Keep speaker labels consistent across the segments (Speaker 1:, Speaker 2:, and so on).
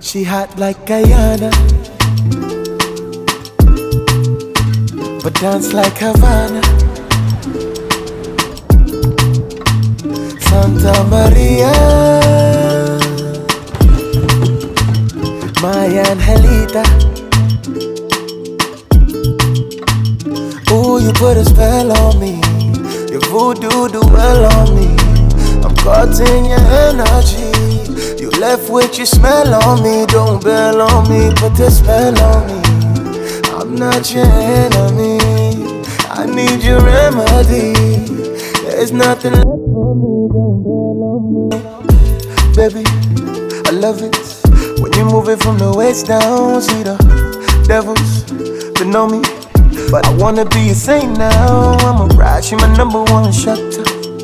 Speaker 1: She hot like Guyana, but dance like Havana. Santa Maria, my Angelita. Ooh, you put a spell on me. Your voodoo do well on me. I'm caught in your energy. You left with your smell on me. Don't bail on me, put the spell on me. I'm not your enemy, I need your remedy. There's nothing left for me, don't bail on me. Baby, I love it when you move it from the waist down. See the devils, they know me, but I wanna be a saint now. I'm a ride, she my number one shutter.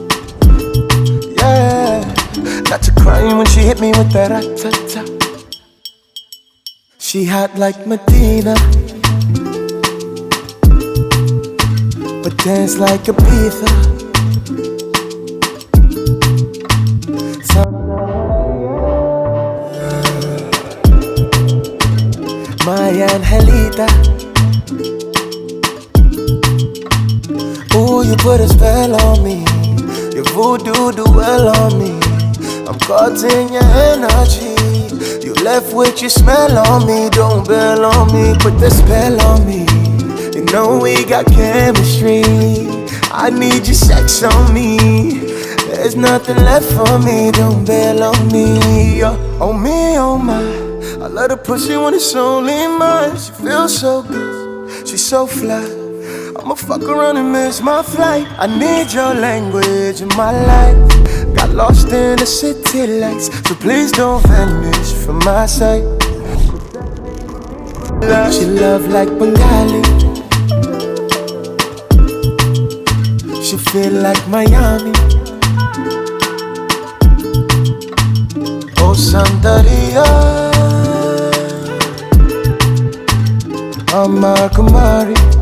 Speaker 1: Yeah, not to cry when she hit me with that rat-tat-tat. She hot like Medina, but dance like a Ibiza. My Angelita. Ooh, you put a spell on me. Your voodoo do well on me. I'm caught in your energy. You left with your smell on me. Don't bail on me, put the spell on me. You know we got chemistry. I need your sex on me. There's nothing left for me. Don't bail on me. Oh me, oh my. I love the pussy when it's only mine. She feels so good, she's so fly. I'ma fuck around and miss my flight. I need your language in my life. Got lost in the city lights, so please don't vanish from my sight. She love like Bengali. She feel like Miami. Oh, Santeria, I'm Kumari.